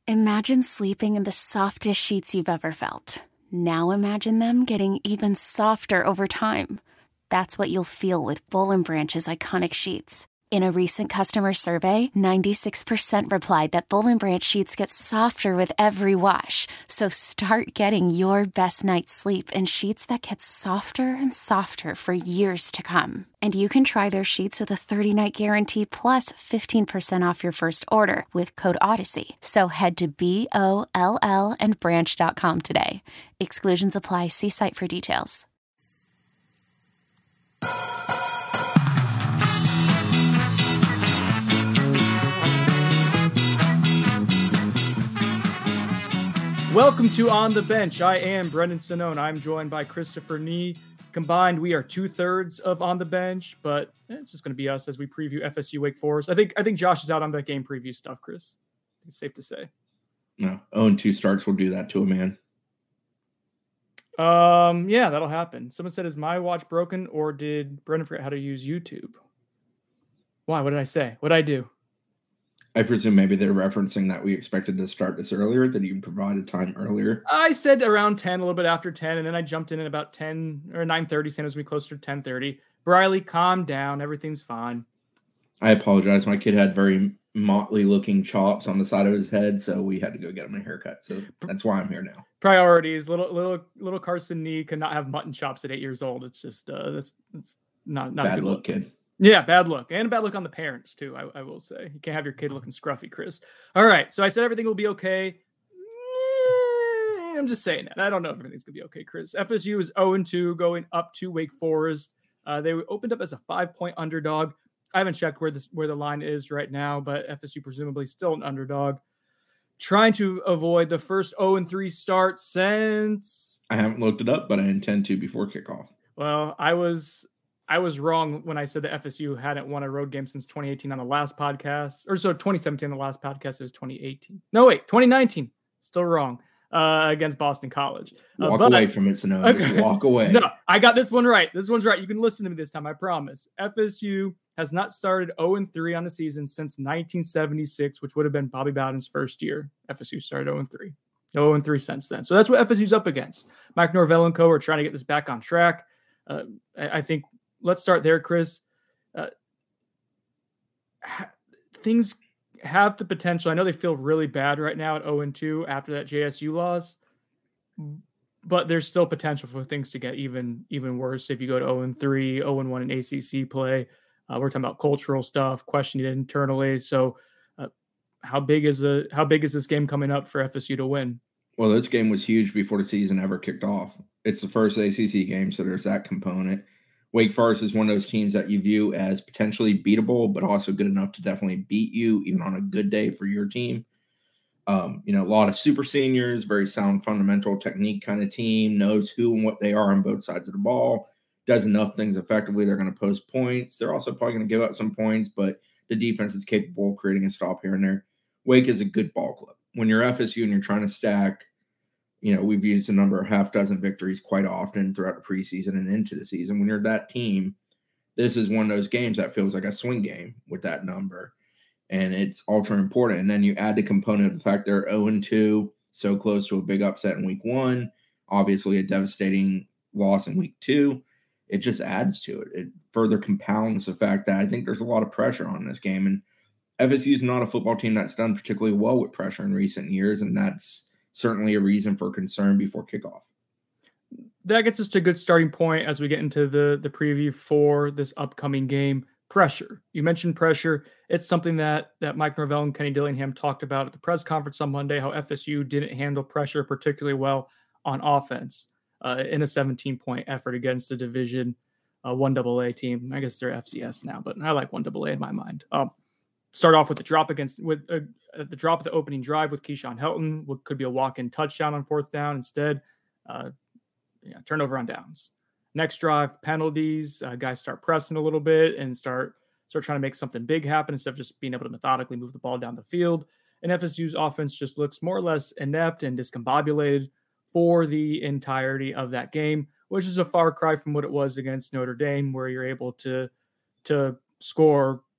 Imagine sleeping in the softest sheets you've ever felt. Now imagine them getting even softer over time. That's what you'll feel with Boll & Branch's iconic sheets. In a recent customer survey, 96% replied that Boll & Branch sheets get softer with every wash. So start getting your best night's sleep in sheets that get softer and softer for years to come. And you can try their sheets with a 30-night guarantee plus 15% off your first order with code Odyssey. So head to BOLL and branch.com today. Exclusions apply. See site for details. Welcome to On the Bench. I am Brendan Sonnone. I'm joined by Christopher Nee. Combined, we are 2/3 of On the Bench, but it's just going to be us as we preview FSU Wake Forest. I think Josh is out on the game preview stuff, Chris. It's safe to say. No, 0-2 starts will do that to a man. Yeah, that'll happen. Someone said, is my watch broken, or did Brendan forget how to use YouTube? Why? What did I say? What did I do? I presume maybe they're referencing that we expected to start this earlier, that you provided time earlier. I said around 10, a little bit after 10, and then I jumped in at about 10 or 9:30, saying it was closer to 10:30. Briley, calm down. Everything's fine. I apologize. My kid had very motley-looking chops on the side of his head, so we had to go get him a haircut. So that's why I'm here now. Priorities. Little Carson Nee could not have mutton chops at 8 years old. It's just that's not bad a good look, kid. Yeah, bad look. And a bad look on the parents, too, I will say. You can't have your kid looking scruffy, Chris. All right, so I said everything will be okay. I'm just saying that. I don't know if everything's going to be okay, Chris. FSU is 0-2 going up to Wake Forest. They opened up as a 5-point underdog. I haven't checked where the line is right now, but FSU presumably still an underdog. Trying to avoid the first 0-3 start since... I haven't looked it up, but I intend to before kickoff. Well, I was wrong when I said that FSU hadn't won a road game since 2018 on the last podcast. Or so 2017 on the last podcast, it was 2018. No, wait, 2019. Still wrong. Against Boston College. Walk away from it, Sonnone. Okay. Just walk away. No, I got this one right. This one's right. You can listen to me this time, I promise. FSU has not started 0-3 on the season since 1976, which would have been Bobby Bowden's first year. FSU started 0-3. 0-3 since then. So that's what FSU's up against. Mike Norvell and co. are trying to get this back on track. I think let's start there, Chris. Things have the potential. I know they feel really bad right now at 0-2 after that JSU loss, but there's still potential for things to get even worse if you go to 0-3, 0-1 in ACC play. We're talking about cultural stuff, questioning it internally. So, how big is this game coming up for FSU to win? Well, this game was huge before the season ever kicked off. It's the first ACC game, so there's that component. Wake Forest is one of those teams that you view as potentially beatable, but also good enough to definitely beat you, even on a good day for your team. A lot of super seniors, very sound fundamental technique kind of team, knows who and what they are on both sides of the ball, does enough things effectively. They're going to post points. They're also probably going to give up some points, but the defense is capable of creating a stop here and there. Wake is a good ball club. When you're FSU and you're trying to stack, we've used a number of half dozen victories quite often throughout the preseason and into the season. When you're that team, this is one of those games that feels like a swing game with that number, and it's ultra important. And then you add the component of the fact they're 0-2, so close to a big upset in week 1, obviously a devastating loss in week 2. It just adds to it. It further compounds the fact that I think there's a lot of pressure on this game, and FSU is not a football team that's done particularly well with pressure in recent years, and that's certainly a reason for concern before kickoff. That gets us to a good starting point as we get into the preview for this upcoming game. Pressure. You mentioned pressure. It's something that Mike Norvell and Kenny Dillingham talked about at the press conference on Monday, how FSU didn't handle pressure particularly well on offense in a 17-point effort against a Division 1AA team. I guess they're FCS now, but I like 1AA in my mind. Start off with the drop of the opening drive with Keyshawn Helton, what could be a walk-in touchdown on 4th down. Instead, turnover on downs. Next drive, penalties. Guys start pressing a little bit and start trying to make something big happen instead of just being able to methodically move the ball down the field. And FSU's offense just looks more or less inept and discombobulated for the entirety of that game, which is a far cry from what it was against Notre Dame, where you're able to score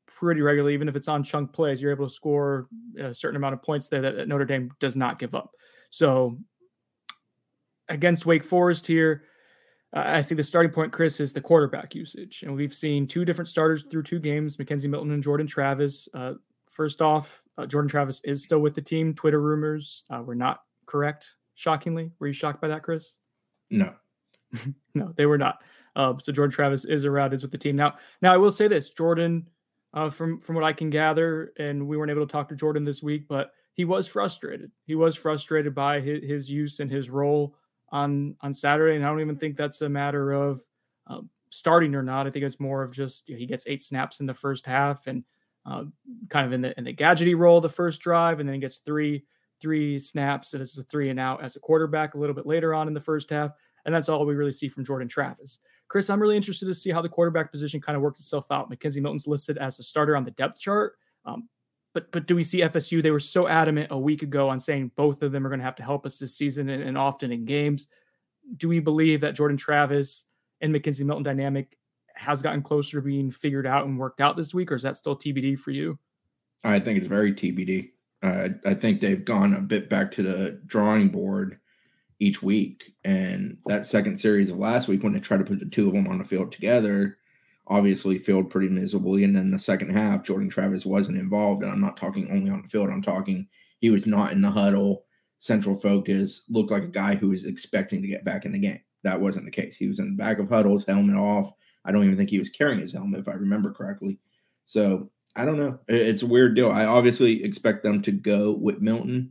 pretty regularly, even if it's on chunk plays. You're able to score a certain amount of points there that Notre Dame does not give up. So against Wake Forest here, I think the starting point, Chris, is the quarterback usage. And we've seen two different starters through two games, McKenzie Milton and Jordan Travis. First off, Jordan Travis is still with the team. Twitter rumors were not correct, shockingly. Were you shocked by that, Chris? No. No, they were not. So Jordan Travis is around, is with the team. Now I will say this, Jordan, from what I can gather, and we weren't able to talk to Jordan this week, but he was frustrated. He was frustrated by his use and his role on Saturday. And I don't even think that's a matter of starting or not. I think it's more of just, he gets 8 snaps in the first half and kind of in the gadgety role the first drive, and then he gets three snaps, and it's a 3 and out as a quarterback a little bit later on in the first half. And that's all we really see from Jordan Travis. Chris, I'm really interested to see how the quarterback position kind of works itself out. McKenzie Milton's listed as a starter on the depth chart. But do we see FSU? They were so adamant a week ago on saying both of them are going to have to help us this season and often in games. Do we believe that Jordan Travis and McKenzie Milton dynamic has gotten closer to being figured out and worked out this week, or is that still TBD for you? I think it's very TBD. I think they've gone a bit back to the drawing board each week. And that second series of last week, when they tried to put the two of them on the field together, obviously failed pretty miserably. And then the second half, Jordan Travis wasn't involved. And I'm not talking only on the field. I'm talking he was not in the huddle, central focus, looked like a guy who was expecting to get back in the game. That wasn't the case. He was in the back of huddles, helmet off. I don't even think he was carrying his helmet, if I remember correctly. So I don't know. It's a weird deal. I obviously expect them to go with Milton.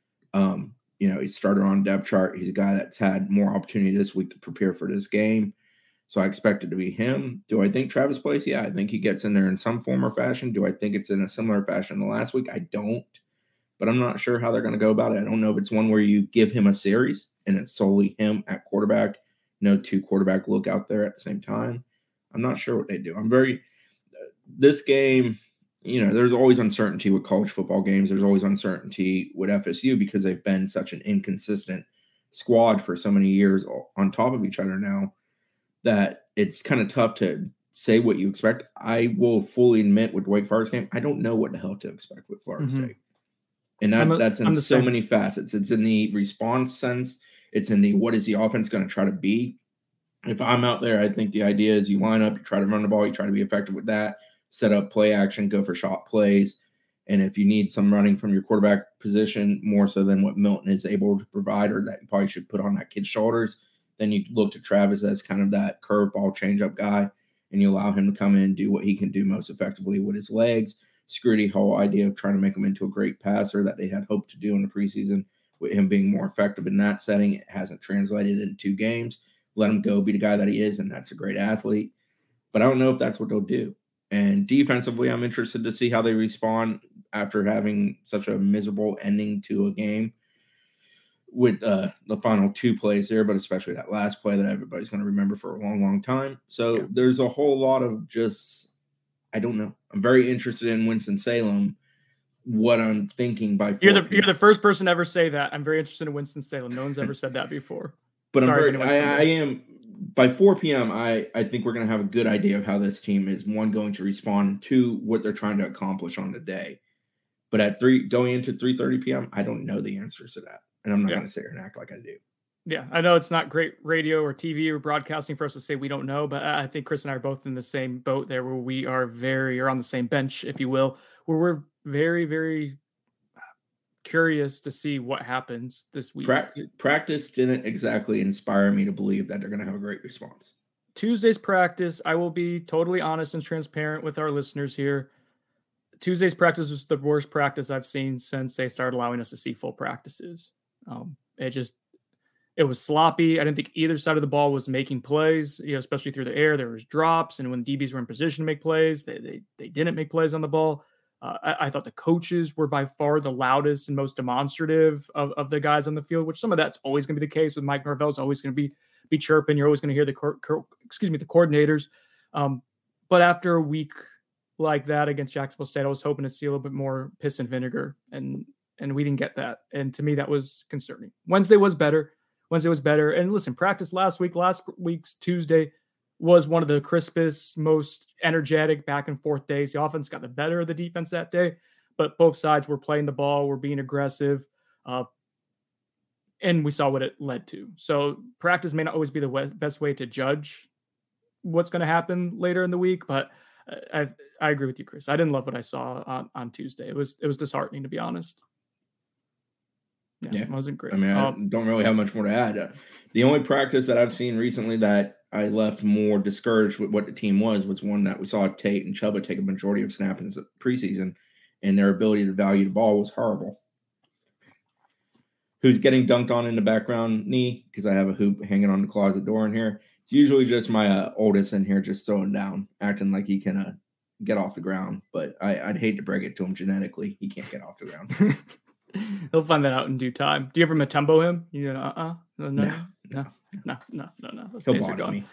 He's starter on depth chart. He's a guy that's had more opportunity this week to prepare for this game. So I expect it to be him. Do I think Travis plays? Yeah, I think he gets in there in some form or fashion. Do I think it's in a similar fashion to last week? I don't. But I'm not sure how they're going to go about it. I don't know if it's one where you give him a series and it's solely him at quarterback. No two quarterback look out there at the same time. I'm not sure what they do. This game, there's always uncertainty with college football games. There's always uncertainty with FSU because they've been such an inconsistent squad for so many years on top of each other now that it's kind of tough to say what you expect. I will fully admit with Wake Forest game, I don't know what the hell to expect with Florida State. And that's in so many facets. It's in the response sense. It's in the what is the offense going to try to be. If I'm out there, I think the idea is you line up, you try to run the ball, you try to be effective with that, set up play action, go for shot plays. And if you need some running from your quarterback position, more so than what Milton is able to provide or that you probably should put on that kid's shoulders, then you look to Travis as kind of that curveball changeup guy, and you allow him to come in and do what he can do most effectively with his legs. Screw the whole idea of trying to make him into a great passer that they had hoped to do in the preseason with him being more effective in that setting. It hasn't translated in 2 games. Let him go be the guy that he is, and that's a great athlete. But I don't know if that's what they'll do. And defensively, I'm interested to see how they respond after having such a miserable ending to a game with the final 2 plays there, but especially that last play that everybody's going to remember for a long, long time. So There's a whole lot of just, I don't know. I'm very interested in Winston-Salem, what I'm thinking by 4 You're the first person to ever say that. I'm very interested in Winston-Salem. No one's ever said that before. But I am by 4 p.m. I think we're going to have a good idea of how this team is, one, going to respond, 2, what they're trying to accomplish on the day. But at going into 3:30 p.m., I don't know the answers to that, and I'm not going to sit here and act like I do. Yeah, I know it's not great radio or TV or broadcasting for us to say we don't know, but I think Chris and I are both in the same boat there, where we are on the same bench, if you will, where we're very, very curious to see what happens this week. Practice didn't exactly inspire me to believe that they're going to have a great response. Tuesday's practice, I will be totally honest and transparent with our listeners here. Tuesday's practice was the worst practice I've seen since they started allowing us to see full practices. It was sloppy. I didn't think either side of the ball was making plays, especially through the air. There was drops, and when DBs were in position to make plays, they didn't make plays on the ball. I thought the coaches were by far the loudest and most demonstrative of the guys on the field, which some of that's always going to be the case with Mike Norvell. Is always going to be chirping. You're always going to hear the coordinators. But after a week like that against Jacksonville State, I was hoping to see a little bit more piss and vinegar, and we didn't get that. And to me, that was concerning. Wednesday was better. And listen, practice last week's Tuesday was one of the crispest, most energetic back and forth days. The offense got the better of the defense that day, but both sides were playing the ball, were being aggressive, and we saw what it led to. So practice may not always be the best way to judge what's going to happen later in the week, but I agree with you, Chris. I didn't love what I saw on Tuesday. It was disheartening, to be honest. Yeah, it wasn't great. I mean, I don't really have much more to add. The only practice that I've seen recently that I left more discouraged with what the team was one that we saw Tate and Chuba take a majority of snaps in the preseason, and their ability to value the ball was horrible. Who's getting dunked on in the background, knee? Because I have a hoop hanging on the closet door in here. It's usually just my oldest in here just throwing down, acting like he can get off the ground. But I'd hate to break it to him genetically. He can't get off the ground. He'll find that out in due time. Do you ever Matumbo him? You know, no. He'll bother me.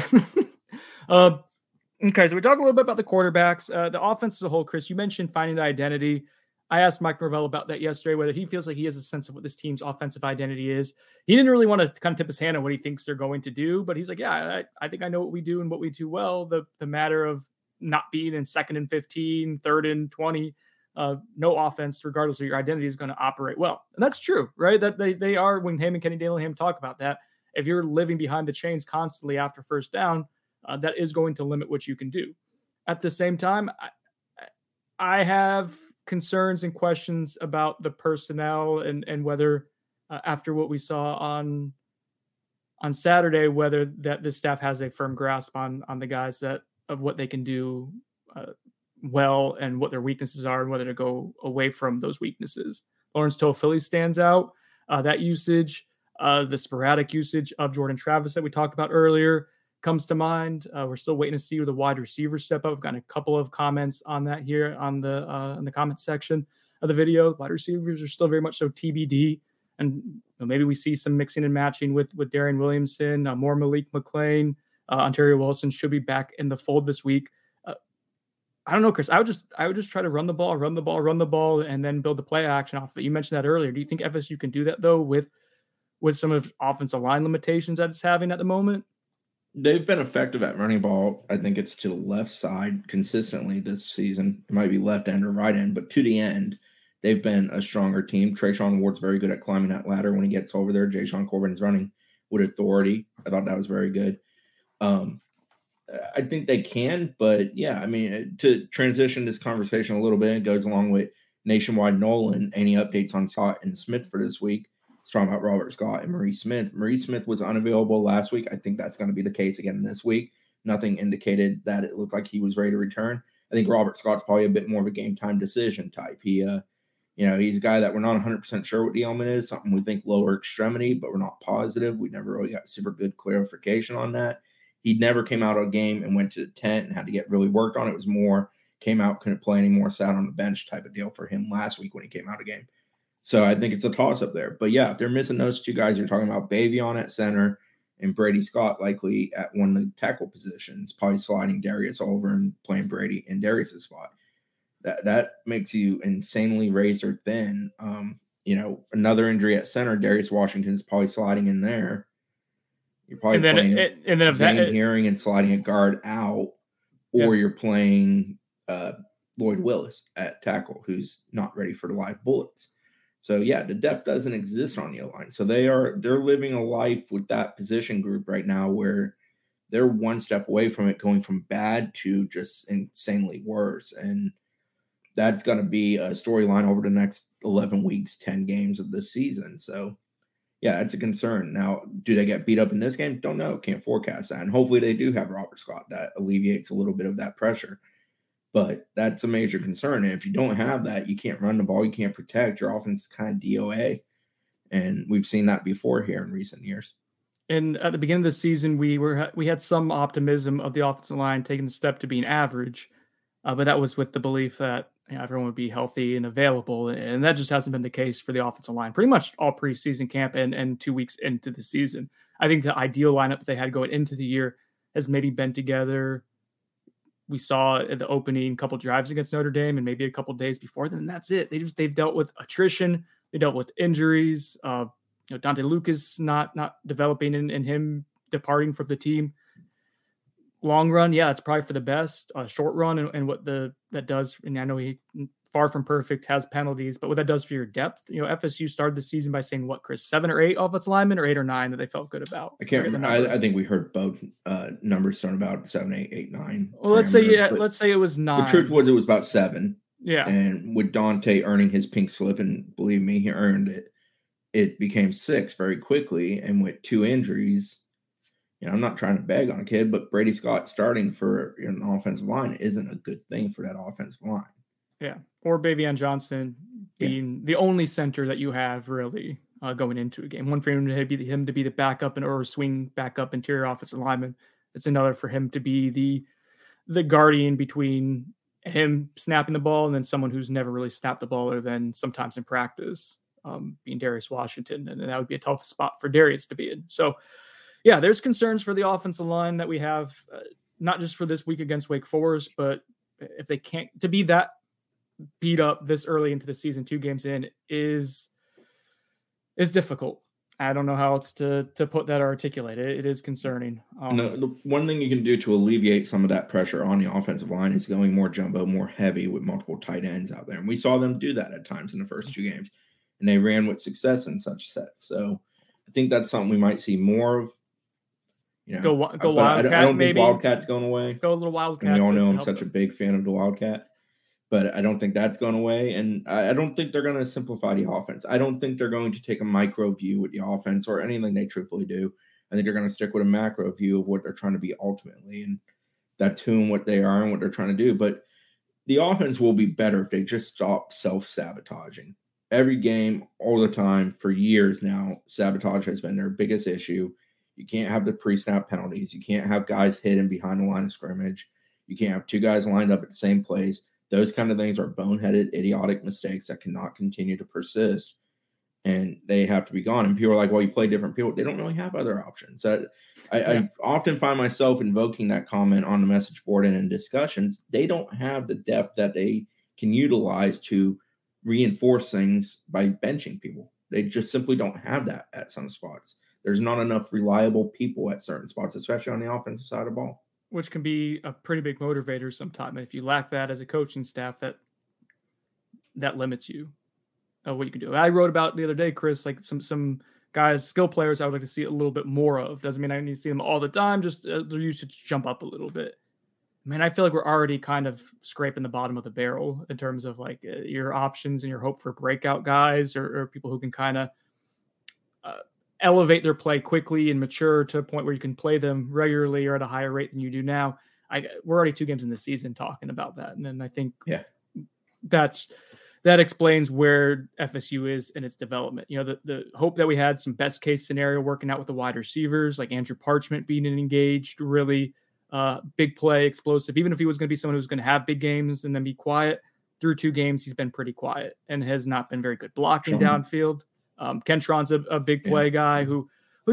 Okay, so we talked a little bit about the quarterbacks. The offense as a whole, Chris, you mentioned finding the identity. I asked Mike Norvell about that yesterday, whether he feels like he has a sense of what this team's offensive identity is. He didn't really want to kind of tip his hand on what he thinks they're going to do, but he's like, yeah, I think I know what we do and what we do well. The matter of not being in 2nd and 15, 3rd and 20, no offense, regardless of your identity, is going to operate well. And that's true, right? That they are, when him and Kenny Dillingham talk about that, if you're living behind the chains constantly after first down, that is going to limit what you can do. At the same time, I have concerns and questions about the personnel and whether after what we saw on Saturday, whether that this staff has a firm grasp on the guys that of what they can do well and what their weaknesses are and whether to go away from those weaknesses. Lawrence Toafili stands out. That usage, the sporadic usage of Jordan Travis that we talked about earlier comes to mind. We're still waiting to see where the wide receivers step up. We've gotten a couple of comments on that here on the in the comments section of the video. Wide receivers are still very much so TBD, and maybe we see some mixing and matching with Darian Williamson, more Malik McClain, Ontario Wilson should be back in the fold this week. I don't know, Chris. I would just try to run the ball, and then build the play action off of it. You mentioned that earlier. Do you think FSU can do that though with some of its offensive line limitations that it's having at the moment? They've been effective at running ball. I think it's to the left side consistently this season. It might be left end or right end, but to the end, they've been a stronger team. Trayshawn Ward's very good at climbing that ladder when he gets over there. Jashaun Corbin's running with authority. I thought that was very good. I think they can, but yeah, I mean, to transition this conversation a little bit, it goes along with Nationwide Nolan. Any updates on Scott and Smith for this week? It's talking about Robert Scott and Maurice Smith. Maurice Smith was unavailable last week. I think that's going to be the case again this week. Nothing indicated that it looked like he was ready to return. I think Robert Scott's probably a bit more of a game time decision type. He, he's a guy that we're not 100% sure what the ailment is. Something we think lower extremity, but we're not positive. We never really got super good clarification on that. He never came out of a game and went to the tent and had to get really worked on. It was more came out, couldn't play anymore, sat on the bench type of deal for him last week when he came out of game. So I think it's a toss-up there. But, yeah, if they're missing those two guys, you're talking about Bavion at center and Brady Scott likely at one of the tackle positions, probably sliding Darius over and playing Brady in Darius' spot. That makes you insanely razor thin. Another injury at center, Darius Washington's probably sliding in there. You're probably playing Zane Hearing and sliding a guard out, or you're playing Lloyd Willis at tackle, who's not ready for the live bullets. So, yeah, the depth doesn't exist on the O-line. So they're living a life with that position group right now where they're one step away from it going from bad to just insanely worse. And that's going to be a storyline over the next 11 weeks, 10 games of this season. So, yeah, it's a concern. Now, do they get beat up in this game? Don't know. Can't forecast that. And hopefully they do have Robert Scott. That alleviates a little bit of that pressure. But that's a major concern. And if you don't have that, you can't run the ball, you can't protect. Your offense is kind of DOA. And we've seen that before here in recent years. And at the beginning of the season, we had some optimism of the offensive line taking the step to being average. But that was with the belief that everyone would be healthy and available. And that just hasn't been the case for the offensive line pretty much all preseason camp and 2 weeks into the season. I think the ideal lineup they had going into the year has maybe been together. We saw at the opening couple drives against Notre Dame and maybe a couple days before then. And that's it. They've dealt with attrition. They dealt with injuries. Dante Lucas not developing and him departing from the team. long run, yeah, it's probably for the best. Short run and what that does, and I know he far from perfect, has penalties, but what that does for your depth, FSU started the season by saying what, Chris, 7 or 8 offensive linemen, or 8 or 9 that they felt good about. I can't remember. I think we heard both numbers starting about 7, 8, 8, 9. Well, let's say it was 9. The truth was it was about 7. Yeah. And with Dante earning his pink slip, and believe me, he earned it, it became 6 very quickly. And with 2 injuries, I'm not trying to beg on a kid, but Brady Scott starting for an offensive line isn't a good thing for that offensive line. Yeah. Or Bavian Johnson being the only center that you have really going into a game. One for him to be the backup or swing backup interior offensive lineman. It's another for him to be the guardian between him snapping the ball and then someone who's never really snapped the ball other than sometimes in practice, being Darius Washington. And that would be a tough spot for Darius to be in. So, yeah, there's concerns for the offensive line that we have, not just for this week against Wake Forest, but if they can't, to be that beat up this early into the season, 2 games in, is difficult. I don't know how else to put that or articulate it. It is concerning. The one thing you can do to alleviate some of that pressure on the offensive line is going more jumbo, more heavy with multiple tight ends out there. And we saw them do that at times in the first 2 games, and they ran with success in such sets. So I think that's something we might see more of. Go Wildcat, I don't maybe. think Wildcat's going away. Go a little Wildcat. And we all know I'm such a big fan of the Wildcat. But I don't think that's going away. And I don't think they're going to simplify the offense. I don't think they're going to take a micro view with the offense or anything they truthfully do. I think they're going to stick with a macro view of what they're trying to be ultimately. And that's who what they are and what they're trying to do. But the offense will be better if they just stop self-sabotaging. Every game, all the time, for years now, sabotage has been their biggest issue. You can't have the pre-snap penalties. You can't have guys hidden behind the line of scrimmage. You can't have 2 guys lined up at the same place. Those kind of things are boneheaded, idiotic mistakes that cannot continue to persist, and they have to be gone. And people are like, well, you play different people. They don't really have other options. I often find myself invoking that comment on the message board and in discussions. They don't have the depth that they can utilize to reinforce things by benching people. They just simply don't have that at some spots. There's not enough reliable people at certain spots, especially on the offensive side of the ball. Which can be a pretty big motivator sometimes. And if you lack that as a coaching staff, that limits you what you can do. I wrote about the other day, Chris, like some guys, skill players I would like to see a little bit more of. Doesn't mean I need to see them all the time, just their usage jump up a little bit. Man, I feel like we're already kind of scraping the bottom of the barrel in terms of like your options and your hope for breakout guys or people who can kind of elevate their play quickly and mature to a point where you can play them regularly or at a higher rate than you do now. We're already 2 games in the season talking about that. And then I think that explains where FSU is in its development. The hope that we had some best case scenario working out with the wide receivers, like Andrew Parchment being engaged, really big play, explosive. Even if he was going to be someone who's going to have big games and then be quiet, through 2 games, he's been pretty quiet and has not been very good blocking downfield. Kentron's a big play guy who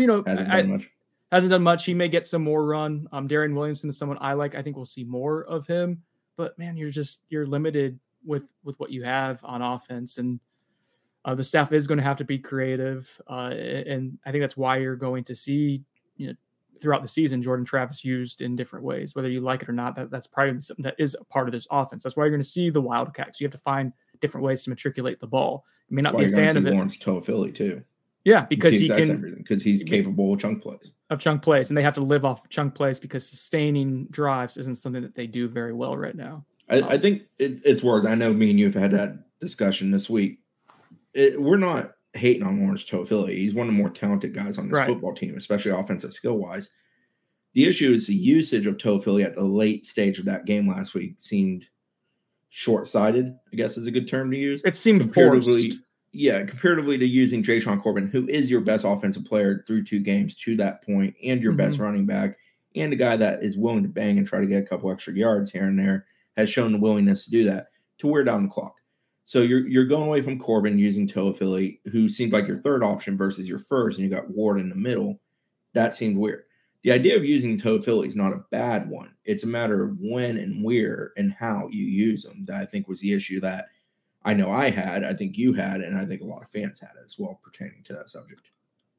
hasn't done much. He may get some more run. Darian Williamson is someone I like. I think we'll see more of him. But man, you're limited with what you have on offense, and the staff is going to have to be creative. And I think that's why you're going to see throughout the season Jordan Travis used in different ways, whether you like it or not. That's probably something that is a part of this offense. That's why you're going to see the Wildcats. You have to find different ways to matriculate the ball. You may not be a fan of it. Lawrence Toafili too. Yeah, because he can, because he's capable of chunk plays. And they have to live off chunk plays because sustaining drives isn't something that they do very well right now. I think it's worth. I know me and you have had that discussion this week. We're not hating on Lawrence Toafili. He's one of the more talented guys on this football team, especially offensive skill wise. The issue is the usage of Toafili at the late stage of that game last week seemed short-sighted, I guess is a good term to use. It seemed comparatively forced. Yeah, comparatively to using Jashaun Corbin, who is your best offensive player through 2 games to that point, and your best running back, and a guy that is willing to bang and try to get a couple extra yards here and there, has shown the willingness to do that, to wear down the clock. So you're going away from Corbin using Toafili, who seemed like your 3rd option versus your 1st, and you got Ward in the middle. That seemed weird. The idea of using Toafili is not a bad one. It's a matter of when and where and how you use them that I think was the issue that I know I had, I think you had, and I think a lot of fans had as well pertaining to that subject.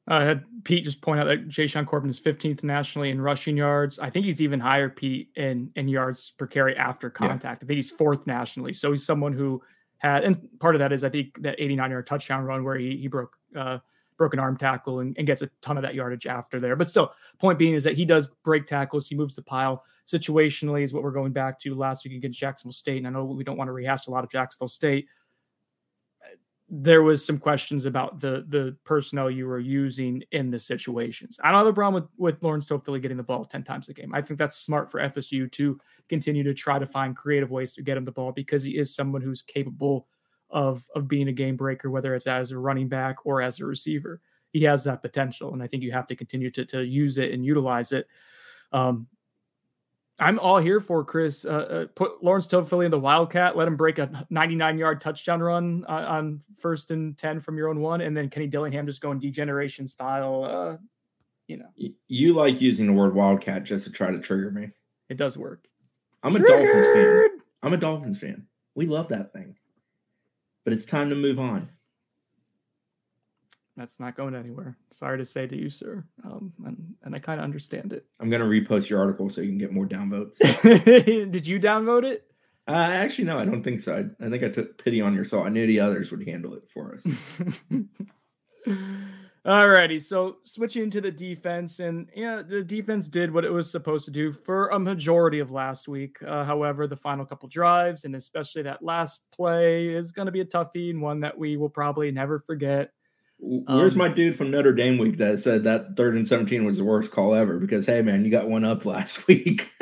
I had Pete just point out that Jayshon Corbin is 15th nationally in rushing yards. I think he's even higher, Pete, in yards per carry after contact. Yeah. I think he's 4th nationally. So he's someone who had, and part of that is I think that 89-yard touchdown run where he broke an arm tackle and gets a ton of that yardage after there. But still, point being is that he does break tackles. He moves the pile situationally is what we're going back to last week against Jacksonville State. And I know we don't want to rehash a lot of Jacksonville State. There was some questions about the personnel you were using in the situations. I don't have a problem with Lawrence Toafili getting the ball 10 times a game. I think that's smart for FSU to continue to try to find creative ways to get him the ball because he is someone who's capable of being a game breaker, whether it's as a running back or as a receiver. He has that potential, and I think you have to continue to use it and utilize it. I'm all here for Chris. Put Lawrence Toafili in the Wildcat. Let him break a 99-yard touchdown run on 1st and 10 from your own 1, and then Kenny Dillingham just going degeneration style. You like using the word Wildcat just to try to trigger me. It does work. I'm a Dolphins fan. We love that thing, but it's time to move on. That's not going anywhere. Sorry to say to you, sir. And I kind of understand it. I'm going to repost your article so you can get more downvotes. Did you downvote it? Actually, no, I don't think so. I think I took pity on your soul. I knew the others would handle it for us. Alrighty, so switching to the defense, and the defense did what it was supposed to do for a majority of last week. However, the final couple drives, and especially that last play, is going to be a toughie and one that we will probably never forget. Where's my dude from Notre Dame week that said that 3rd and 17 was the worst call ever? Because, hey, man, you got one up last week.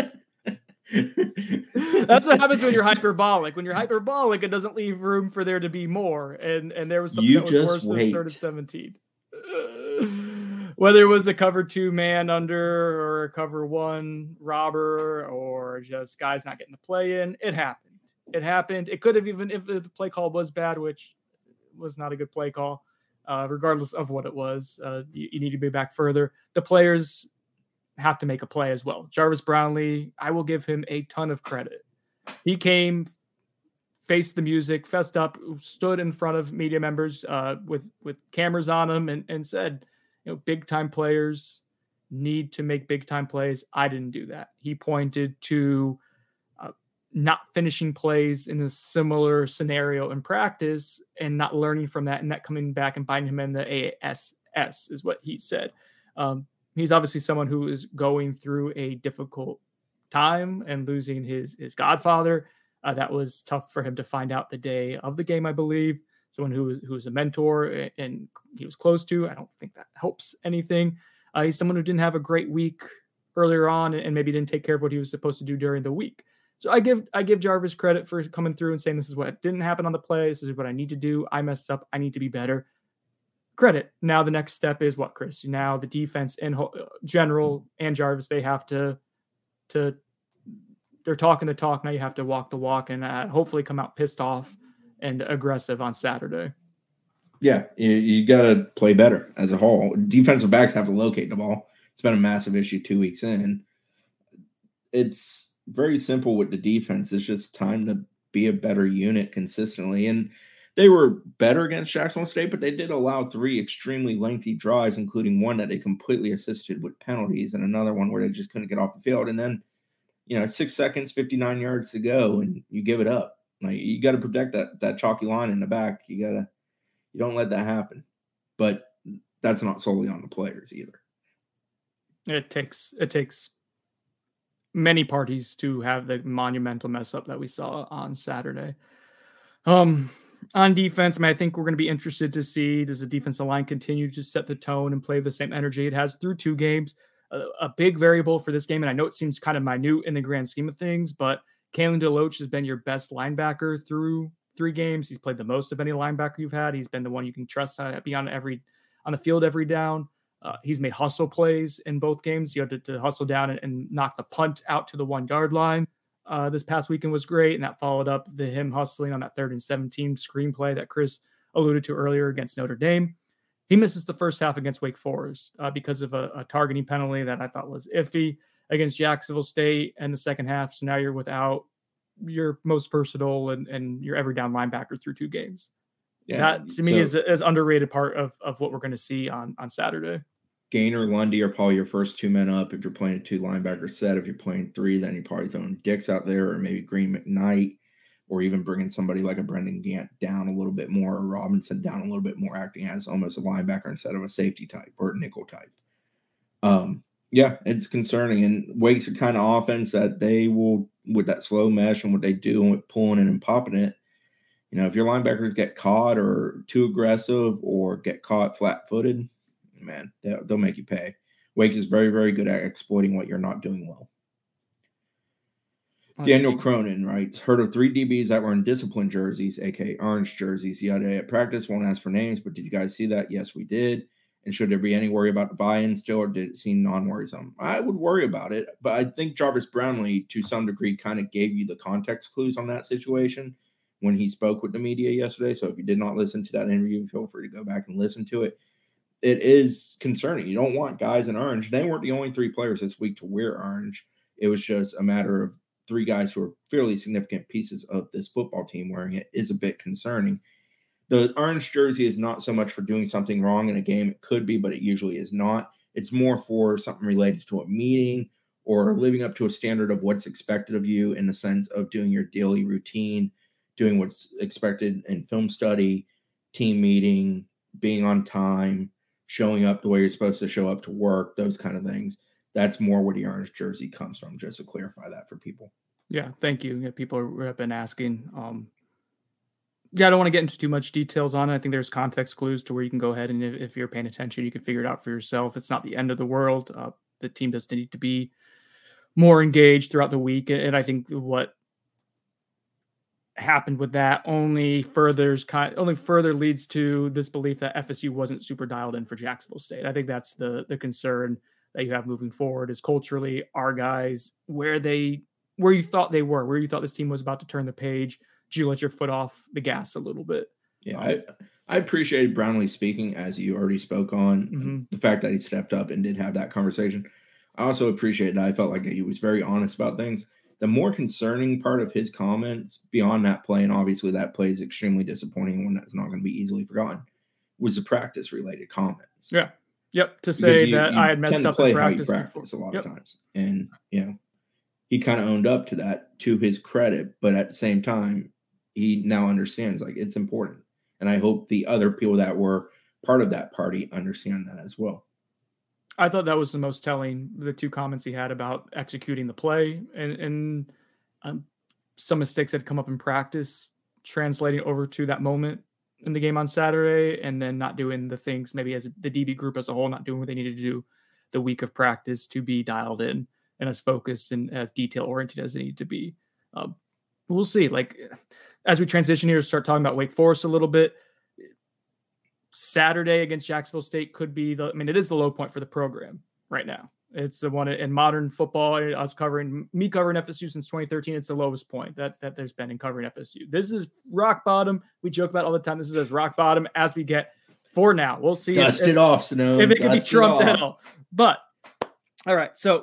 That's what happens when you're hyperbolic. When you're hyperbolic, it doesn't leave room for there to be more. And there was something that was worse than 3rd and 17. Whether it was a cover 2 man under or a cover 1 robber or just guys not getting the play in, it happened. It could have even, if the play call was bad, which was not a good play call. Regardless of what it was, you need to be back further. The players have to make a play as well. Jarvis Brownlee, I will give him a ton of credit. He came, faced the music, fessed up, stood in front of media members with cameras on him and said, big time players need to make big time plays. I didn't do that. He pointed to not finishing plays in a similar scenario in practice and not learning from that and that coming back and biting him in the ASS is what he said. He's obviously someone who is going through a difficult time and losing his godfather. That was tough for him to find out the day of the game, I believe. Someone who was a mentor and he was close to. I don't think that helps anything. He's someone who didn't have a great week earlier on and maybe didn't take care of what he was supposed to do during the week. So I give Jarvis credit for coming through and saying, this is what didn't happen on the play. This is what I need to do. I messed up. I need to be better. Credit. Now the next step is what, Chris? Now the defense in general and Jarvis, they have to they're talking the talk. Now you have to walk the walk and hopefully come out pissed off and aggressive on Saturday. Yeah, you got to play better as a whole. Defensive backs have to locate the ball. It's been a massive issue 2 weeks in. It's very simple with the defense. It's just time to be a better unit consistently. And they were better against Jacksonville State, but they did allow 3 extremely lengthy drives, including one that they completely assisted with penalties and another one where they just couldn't get off the field. And then, 6 seconds, 59 yards to go, and you give it up. Like, you got to protect that chalky line in the back. You don't let that happen. But that's not solely on the players either. It takes many parties to have the monumental mess up that we saw on Saturday. On defense, I think we're going to be interested to see, does the defensive line continue to set the tone and play the same energy it has through 2 games? A big variable for this game, and I know it seems kind of minute in the grand scheme of things, but Kalen DeLoach has been your best linebacker through 3 games. He's played the most of any linebacker you've had. He's been the one you can trust be on the field every down. He's made hustle plays in both games. You had to hustle down and knock the punt out to the 1-yard line. This past weekend was great, and that followed up him hustling on that 3rd and 17 screenplay that Chris alluded to earlier against Notre Dame. He misses the first half against Wake Forest because of a targeting penalty that I thought was iffy against Jacksonville State and the second half. So now you're without your most versatile and your every down linebacker through 2 games. That to me is underrated part of what we're going to see on Saturday. Gainer, Lundy are probably your first 2 men up. If you're playing a 2 linebacker set, if you're playing 3, then you're probably throwing Dix out there, or maybe Green McKnight, or even bringing somebody like a Brendan Gant down a little bit more, or Robinson down a little bit more, acting as almost a linebacker instead of a safety type or a nickel type. Yeah, it's concerning. And Wake's a kind of offense that they will, with that slow mesh and what they do and with pulling it and popping it, if your linebackers get caught or too aggressive or get caught flat-footed, man, they'll make you pay. Wake is very, very good at exploiting what you're not doing well. Daniel Cronin writes, heard of 3 DBs that were in discipline jerseys, aka orange jerseys, the other day at practice. Won't ask for names, but did you guys see that? Yes, we did. And should there be any worry about the buy-in still, or did it seem non-worrisome? I would worry about it, but I think Jarvis Brownlee, to some degree, kind of gave you the context clues on that situation when he spoke with the media yesterday. So if you did not listen to that interview, feel free to go back and listen to it. It is concerning. You don't want guys in orange. They weren't the only 3 players this week to wear orange. It was just a matter of 3 guys who are fairly significant pieces of this football team wearing it is a bit concerning. The orange jersey is not so much for doing something wrong in a game. It could be, but it usually is not. It's more for something related to a meeting or living up to a standard of what's expected of you in the sense of doing your daily routine, doing what's expected in film study, team meeting, being on time, showing up the way you're supposed to show up to work, those kind of things. That's more where the orange jersey comes from, just to clarify that for people. Yeah, thank you. Yeah, people have been asking. I don't want to get into too much details on it. I think there's context clues to where you can go ahead and if you're paying attention, you can figure it out for yourself. It's not the end of the world. The team does need to be more engaged throughout the week. And I think what happened with that only further leads to this belief that FSU wasn't super dialed in for Jacksonville State. I think that's the concern that you have moving forward is culturally our guys, where you thought they were, where you thought this team was about to turn the page. Did you let your foot off the gas a little bit? Yeah, I appreciated Brownlee speaking, as you already spoke on, the fact that he stepped up and did have that conversation. I also appreciate that I felt like he was very honest about things. The more concerning part of his comments beyond that play, and obviously that play is extremely disappointing, one that's not going to be easily forgotten, was the practice-related comments. Yeah. Yep. To say that I had messed up in practice before. A lot of times. And, he kind of owned up to that to his credit, but at the same time, he now understands it's important. And I hope the other people that were part of that party understand that as well. I thought that was the most telling, the 2 comments he had about executing the play and some mistakes that had come up in practice, translating over to that moment in the game on Saturday, and then not doing the things maybe as the DB group as a whole, not doing what they needed to do the week of practice to be dialed in and as focused and as detail oriented as they need to be. We'll see. As we transition here, start talking about Wake Forest a little bit. Saturday against Jacksonville State could be it is the low point for the program right now. It's the one in modern football. I was covering FSU since 2013. It's the lowest point that there's been in covering FSU. This is rock bottom. We joke about all the time. This is as rock bottom as we get for now. We'll see. Dust it off, Snow. If it can be trumped at all. But all right. So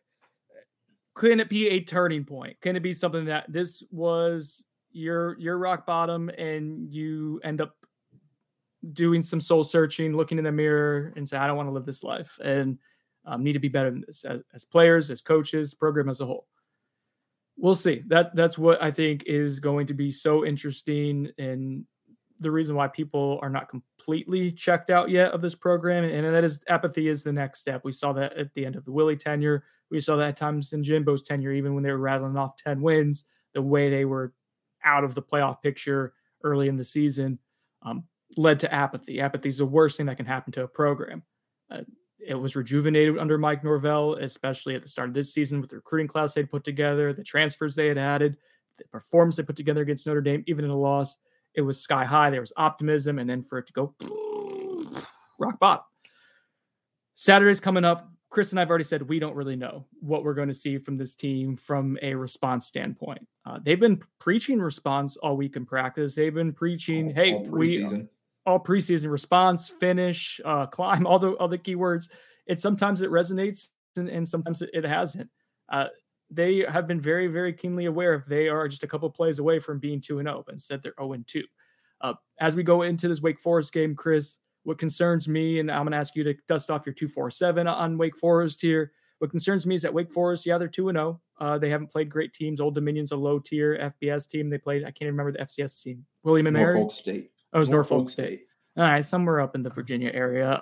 can it be a turning point? Can it be something that this was your rock bottom and you end up doing some soul searching, looking in the mirror and say, I don't want to live this life and need to be better than this as players, as coaches, program as a whole. We'll see. That's what I think is going to be so interesting, and the reason why people are not completely checked out yet of this program. And that is apathy is the next step. We saw that at the end of the Willie tenure. We saw that at times in Jimbo's tenure, even when they were rattling off 10 wins, the way they were out of the playoff picture early in the season led to apathy. Apathy is the worst thing that can happen to a program. It was rejuvenated under Mike Norvell, especially at the start of this season with the recruiting class they'd put together, the transfers they had added, the performance they put together against Notre Dame, even in a loss. It was sky high. There was optimism, and then for it to go rock bottom. Saturday's coming up. Chris and I have already said we don't really know what we're going to see from this team from a response standpoint. They've been preaching response all week in practice. They've been preaching, all preseason response, finish, climb, all the keywords. Sometimes it resonates and sometimes it hasn't. They have been very, very keenly aware if they are just a couple of plays away from being 2-0, but instead they're 0-2. As we go into this Wake Forest game, Chris, what concerns me, and I'm going to ask you to dust off your 247 on Wake Forest here. What concerns me is that Wake Forest, yeah, they're 2-0. They haven't played great teams. Old Dominion's a low-tier FBS team. They played, I can't even remember the FCS team. William & Mary? Norfolk State. Oh, it was Norfolk State. All right, somewhere up in the Virginia area.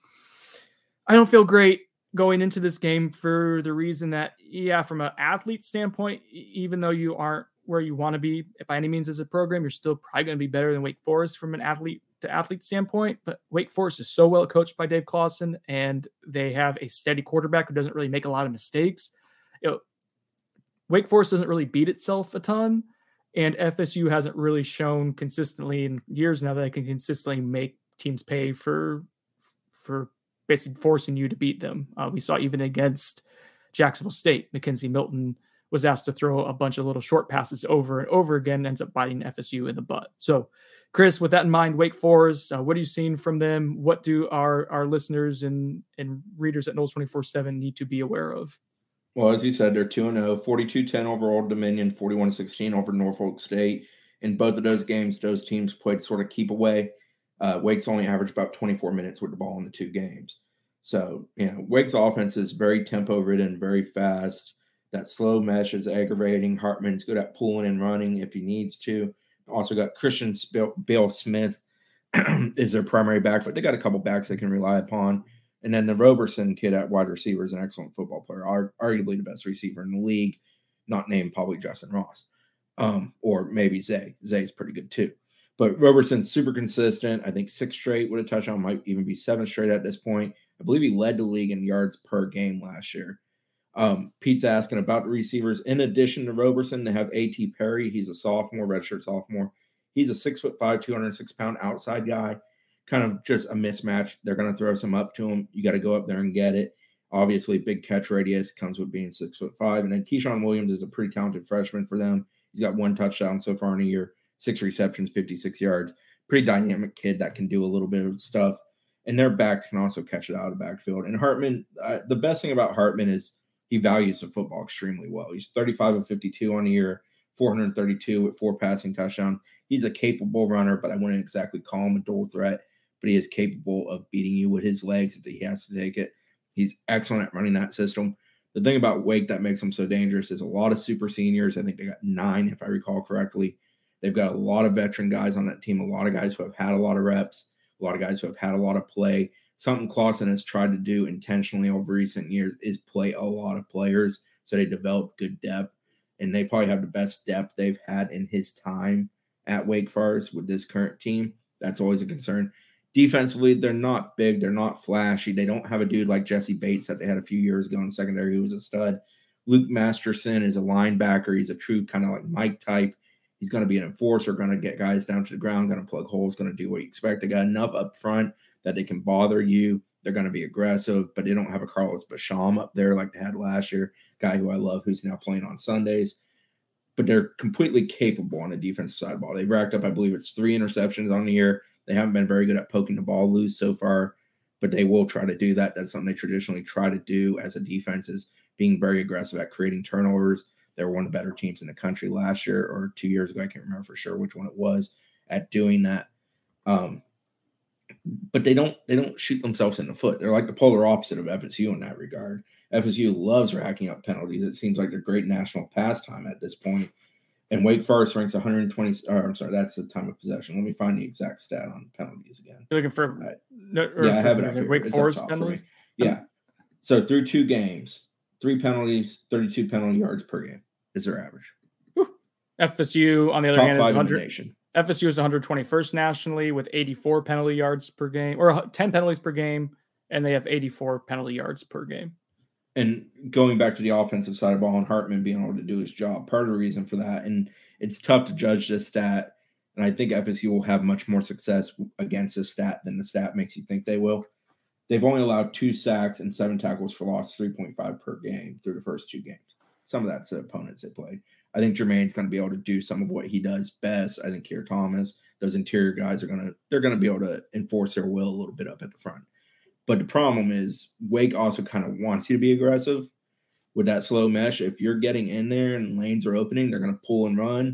I don't feel great going into this game for the reason that, yeah, from an athlete standpoint, even though you aren't where you want to be by any means as a program, you're still probably going to be better than Wake Forest from an athlete to athlete standpoint. But Wake Forest is so well coached by Dave Clawson, and they have a steady quarterback who doesn't really make a lot of mistakes. Wake Forest doesn't really beat itself a ton, and FSU hasn't really shown consistently in years now that they can consistently make teams pay for basically forcing you to beat them. We saw even against Jacksonville State, Mackenzie Milton was asked to throw a bunch of little short passes over and over again, ends up biting FSU in the butt. So, Chris, with that in mind, Wake Forest, what are you seeing from them? What do our listeners and readers at Noles 24/7 need to be aware of? Well, as you said, they're 2-0, 42-10 over Old Dominion, 41-16 over Norfolk State. In both of those games, those teams played sort of keep away. Wake's only averaged about 24 minutes with the ball in the two games. So, Wake's offense is very tempo-ridden, very fast. That slow mesh is aggravating. Hartman's good at pulling and running if he needs to. Also got Christian Bill Smith is their primary back, but they got a couple backs they can rely upon. And then the Roberson kid at wide receiver is an excellent football player, arguably the best receiver in the league, not named probably Justin Ross. Or maybe Zay. Zay's pretty good too. But Roberson's super consistent. I think 6 straight with a touchdown, might even be 7 straight at this point. I believe he led the league in yards per game last year. Pete's asking about the receivers. In addition to Roberson, they have A.T. Perry. He's a sophomore, redshirt sophomore. He's a 6'5", 206-pound outside guy. Kind of just a mismatch. They're going to throw some up to him. You got to go up there and get it. Obviously, big catch radius comes with being 6'5". And then Keyshawn Williams is a pretty talented freshman for them. He's got 1 touchdown so far in a year, 6 receptions, 56 yards. Pretty dynamic kid that can do a little bit of stuff. And their backs can also catch it out of the backfield. And Hartman, the best thing about Hartman is he values the football extremely well. He's 35 of 52 on the year, 432 with 4 passing touchdowns. He's a capable runner, but I wouldn't exactly call him a dual threat. But he is capable of beating you with his legs if he has to take it. He's excellent at running that system. The thing about Wake that makes him so dangerous is a lot of super seniors. I think they got 9, if I recall correctly. They've got a lot of veteran guys on that team, a lot of guys who have had a lot of reps, a lot of guys who have had a lot of play. Something Clawson has tried to do intentionally over recent years is play a lot of players so they develop good depth. And they probably have the best depth they've had in his time at Wake Forest with this current team. That's always a concern. Defensively, they're not big. They're not flashy. They don't have a dude like Jesse Bates that they had a few years ago in secondary who was a stud. Luke Masterson is a linebacker. He's a true kind of like Mike type. He's going to be an enforcer, going to get guys down to the ground, going to plug holes, going to do what you expect. They got enough up front that they can bother you. They're going to be aggressive, but they don't have a Carlos Basham up there like they had last year, guy who I love who's now playing on Sundays. But they're completely capable on the defensive side of the ball. They've racked up, I believe it's 3 interceptions on the year. They haven't been very good at poking the ball loose so far, but they will try to do that. That's something they traditionally try to do as a defense, is being very aggressive at creating turnovers. They were one of the better teams in the country last year or 2 years ago. I can't remember for sure which one it was at doing that. But they don't shoot themselves in the foot. They're like the polar opposite of FSU in that regard. FSU loves racking up penalties. It seems like a great national pastime at this point. And Wake Forest ranks 120. I'm sorry, that's the time of possession. Let me find the exact stat on penalties again. You're looking for I have it. Wake Forest penalties. Yeah. So through 2 games, 3 penalties, 32 penalty yards per game is their average. FSU, on the other hand, is 100. Nation. FSU is 121st nationally with 84 penalty yards per game, or 10 penalties per game, and they have 84 penalty yards per game. And going back to the offensive side of the ball and Hartman being able to do his job, part of the reason for that, and it's tough to judge this stat, and I think FSU will have much more success against this stat than the stat makes you think they will. They've only allowed 2 sacks and 7 tackles for loss, 3.5 per game through the first 2 games. Some of that's the opponents they played. I think Jermaine's going to be able to do some of what he does best. I think Keir Thomas, those interior guys they're going to be able to enforce their will a little bit up at the front. But the problem is Wake also kind of wants you to be aggressive with that slow mesh. If you're getting in there and lanes are opening, they're going to pull and run.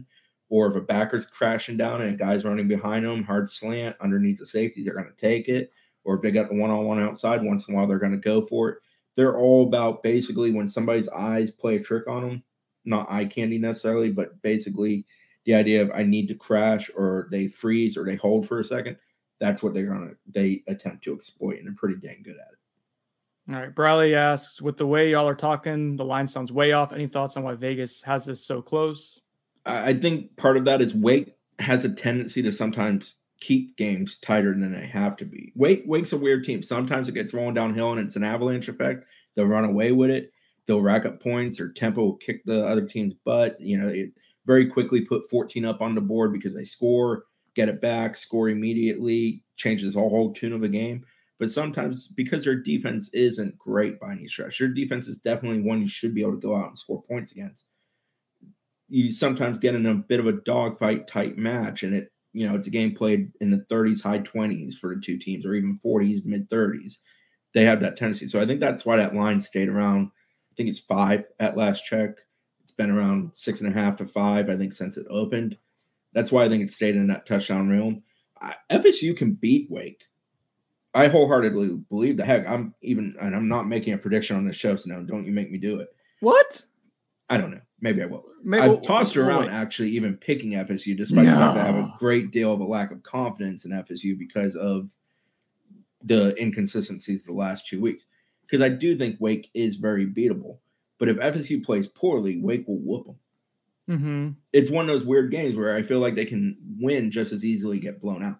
or if a backer's crashing down and a guy's running behind them, hard slant underneath the safety, they're going to take it. Or if they got the one-on-one outside, once in a while they're going to go for it. They're all about basically when somebody's eyes play a trick on them, not eye candy necessarily, but basically the idea of I need to crash, or they freeze, or they hold for a second. That's what they attempt to exploit, and they're pretty dang good at it. All right. Briley asks, with the way y'all are talking, the line sounds way off. Any thoughts on why Vegas has this so close? I think part of that is Wake has a tendency to sometimes keep games tighter than they have to be. Wake's a weird team. Sometimes it gets rolling downhill and it's an avalanche effect. They'll run away with it. They'll rack up points, or tempo will kick the other team's butt. It very quickly put 14 up on the board because they score, get it back, score immediately, changes the whole tune of a game. But sometimes, because their defense isn't great by any stretch, their defense is definitely one you should be able to go out and score points against. You sometimes get in a bit of a dogfight type match, and it's a game played in the 30s, high 20s for the two teams, or even 40s, mid 30s. They have that tendency. So I think that's why that line stayed around. I think it's 5 at last check. It's been around 6.5 to 5, I think, since it opened. That's why I think it stayed in that touchdown realm. FSU can beat Wake. I wholeheartedly believe that. Heck, I'm not making a prediction on this show, so no, don't you make me do it. What? I don't know. Maybe I will. I've tossed around actually even picking FSU, despite the fact that I have a great deal of a lack of confidence in FSU because of the inconsistencies of the last 2 weeks. Because I do think Wake is very beatable. But if FSU plays poorly, Wake will whoop them. Mm-hmm. It's one of those weird games where I feel like they can win just as easily get blown out.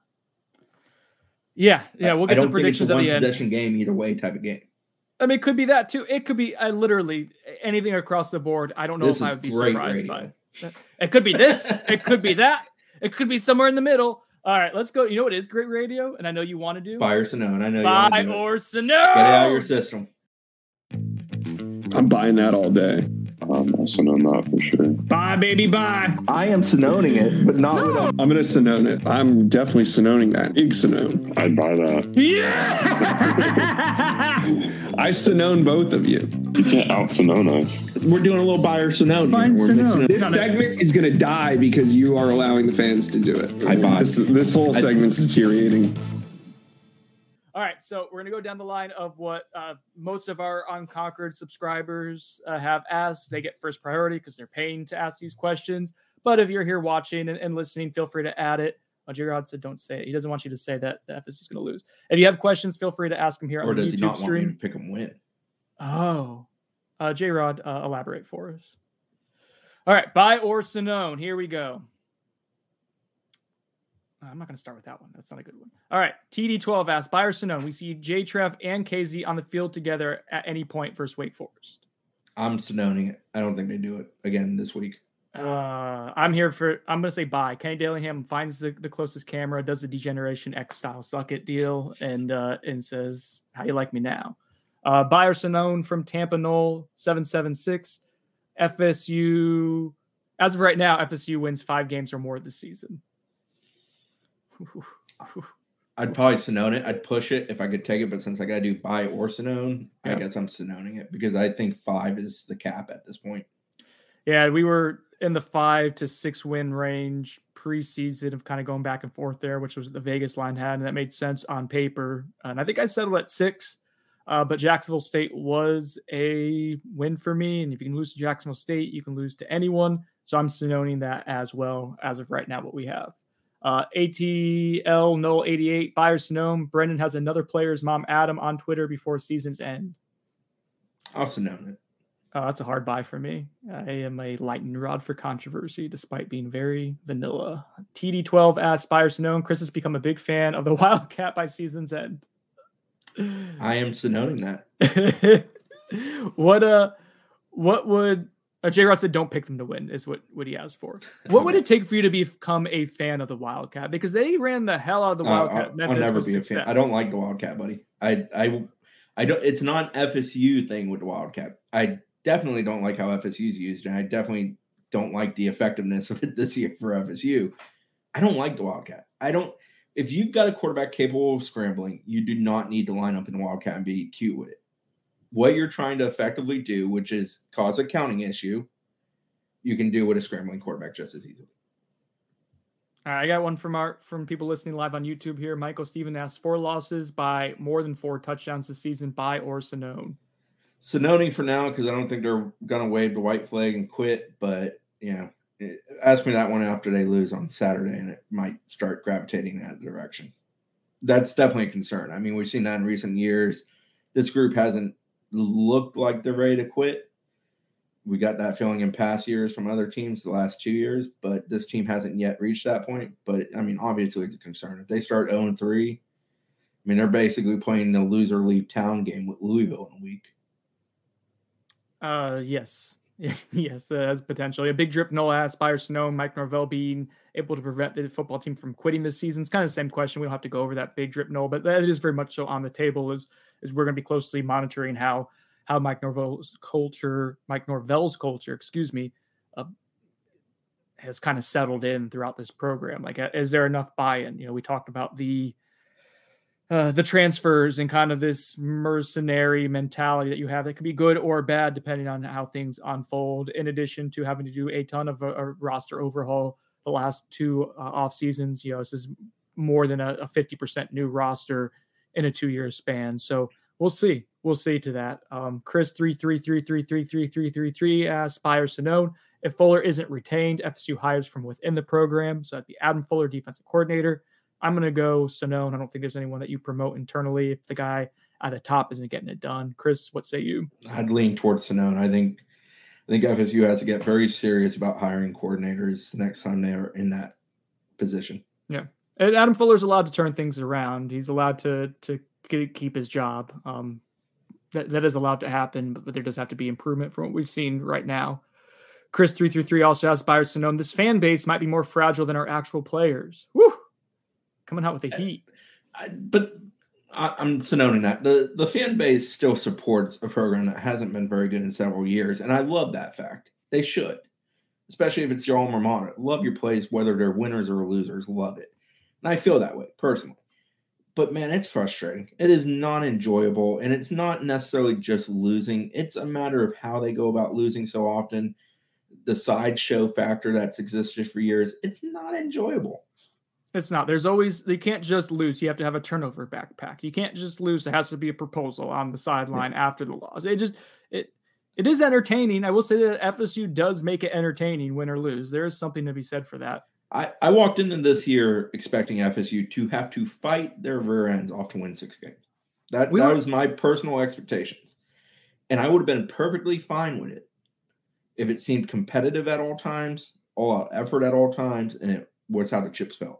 Yeah. We'll get some predictions at the end. I don't think it's a one-possession game either way type of game. I mean, it could be that too. It could be literally anything across the board. I don't know if I would be surprised by it. It could be this. It could be that. It could be somewhere in the middle. All right, let's go. You know what is great radio? And I know you want to do? Buy or Sonone. I know you want to do it. Buy or Sonone. Get it out of your system. I'm buying that all day. I'm also not for sure. Bye, baby, bye. I am Sononing it, but not with I'm going to Sonone it. I'm definitely Sononing that. Ig Sonone. I'd buy that. Yeah! I Sonone both of you. You can't out Sonone us. We're doing a little Buy or Sonone. Fine Sonone. This segment is going to die because you are allowing the fans to do it. I buy. This whole segment's deteriorating. All right, so we're going to go down the line of what most of our Unconquered subscribers have asked. They get first priority because they're paying to ask these questions. But if you're here watching and listening, feel free to add it. J-Rod said don't say it. He doesn't want you to say that the FSU is going to lose. If you have questions, feel free to ask him here on the YouTube stream. Or does he not want you to pick him win? Oh. J-Rod, elaborate for us. All right, Buy or Sonone. Here we go. I'm not going to start with that one. That's not a good one. All right. TD12 asks, Buy or Sonone? We see J-Trev and KZ on the field together at any point versus Wake Forest. I'm Sononing it. I don't think they do it again this week. I'm going to say buy. Kenny Dillingham finds the closest camera, does the Degeneration X style suck it deal, and says, how you like me now? Buy or Sonone from Tampa Knoll 776. FSU, as of right now, FSU wins 5 games or more this season. I'd probably Sonone it. I'd push it if I could take it, but since I got to do Buy or Sonone, I guess I'm Sononing it because I think 5 is the cap at this point. Yeah, we were in the 5 to 6 win range preseason of kind of going back and forth there, which was the Vegas line had, and that made sense on paper. And I think I settled at 6, but Jacksonville State was a win for me. And if you can lose to Jacksonville State, you can lose to anyone. So I'm Sononing that as well as of right now what we have. ATL Null 88 Buy or Sonone. Brendan has another player's mom, Adam, on Twitter before season's end. I'll Sonone it. That's a hard buy for me. I am a lightning rod for controversy, despite being very vanilla. TD12 asks, Buy or Sonone? Chris has become a big fan of the Wildcat by season's end. I am Sononing that. What would J-Rod said don't pick them to win is what he asked for. What would it take for you to become a fan of the Wildcat? Because they ran the hell out of the Wildcat. I'll never be a fan. I don't like the Wildcat, buddy. I don't. It's not an FSU thing with the Wildcat. I definitely don't like how FSU's used, and I definitely don't like the effectiveness of it this year for FSU. I don't like the Wildcat. If you've got a quarterback capable of scrambling, you do not need to line up in the Wildcat and be cute with it. What you're trying to effectively do, which is cause a counting issue, you can do with a scrambling quarterback just as easily. All right, I got one from people listening live on YouTube here. Michael Steven asks 4 losses by more than 4 touchdowns this season by or Sonnone. Sonnone for now, because I don't think they're going to wave the white flag and quit. But, ask me that one after they lose on Saturday, and it might start gravitating that direction. That's definitely a concern. I mean, we've seen that in recent years. This group hasn't looked like they're ready to quit. We got that feeling in past years from other teams the last 2 years, but this team hasn't yet reached that point. But, I mean, obviously it's a concern. If they start 0-3, I mean, they're basically playing the loser leave town game with Louisville in a week. Yes. Yes, that's potentially a big drip. Nola asks Spire Sonnone, Mike Norvell being able to prevent the football team from quitting this season. It's kind of the same question. We don't have to go over that big drip, Nola, but that is very much so on the table is we're going to be closely monitoring how Mike Norvell's culture, has kind of settled in throughout this program. Like, is there enough buy-in? We talked about the transfers and kind of this mercenary mentality that you have that could be good or bad depending on how things unfold, in addition to having to do a ton of a roster overhaul the last 2 off seasons. This is more than a 50% new roster in a 2-year span. So we'll see to that. Chris 333333333 asks Spire Sonnone, if Fuller isn't retained, FSU hires from within the program. So that'd be Adam Fuller, defensive coordinator. I'm going to go Sonnone. I don't think there's anyone that you promote internally if the guy at the top isn't getting it done. Chris, what say you? I'd lean towards Sonnone. I think FSU has to get very serious about hiring coordinators next time they are in that position. Yeah. And Adam Fuller's allowed to turn things around. He's allowed to keep his job. That is allowed to happen, but there does have to be improvement from what we've seen right now. Chris 333 also has Spire Sonnone. This fan base might be more fragile than our actual players. Woo! Coming out with the heat. But I'm Sonnoning that. The fan base still supports a program that hasn't been very good in several years, and I love that fact. They should, especially if it's your alma mater. Love your plays, whether they're winners or losers. Love it. And I feel that way, personally. But, man, it's frustrating. It is not enjoyable, and it's not necessarily just losing. It's a matter of how they go about losing so often. The sideshow factor that's existed for years, it's not enjoyable. It's not. You can't just lose. You have to have a turnover backpack. You can't just lose. There has to be a proposal on the sideline after the loss. It is entertaining. I will say that FSU does make it entertaining, win or lose. There is something to be said for that. I walked into this year expecting FSU to have to fight their rear ends off to win 6 games. That was my personal expectations. And I would have been perfectly fine with it if it seemed competitive at all times, all out effort at all times, and it was how the chips fell.